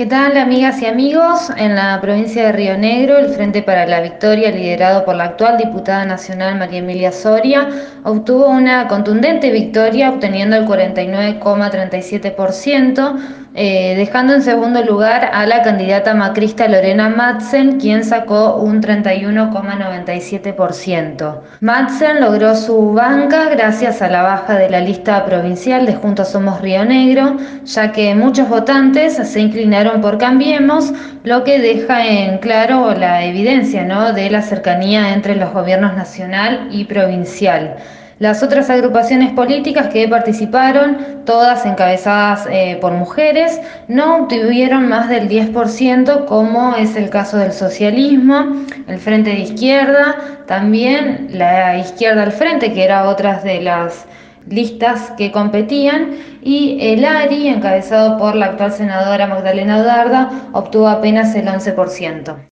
¿Qué tal, amigas y amigos? En la provincia de Río Negro, el Frente para la Victoria, liderado por la actual diputada nacional María Emilia Soria, obtuvo una contundente victoria, obteniendo el 49,37%, dejando en segundo lugar a la candidata macrista Lorena Madsen, quien sacó un 31,97%. Madsen logró su banca gracias a la baja de la lista provincial de Juntos Somos Río Negro, ya que muchos votantes se inclinaron por Cambiemos, lo que deja en claro la evidencia, ¿no?, de la cercanía entre los gobiernos nacional y provincial. Las otras agrupaciones políticas que participaron, todas encabezadas por mujeres, no obtuvieron más del 10%, como es el caso del socialismo, el Frente de Izquierda, también la Izquierda al Frente, que era otra de las listas que competían, y el ARI, encabezado por la actual senadora Magdalena Odarda, obtuvo apenas el 11%.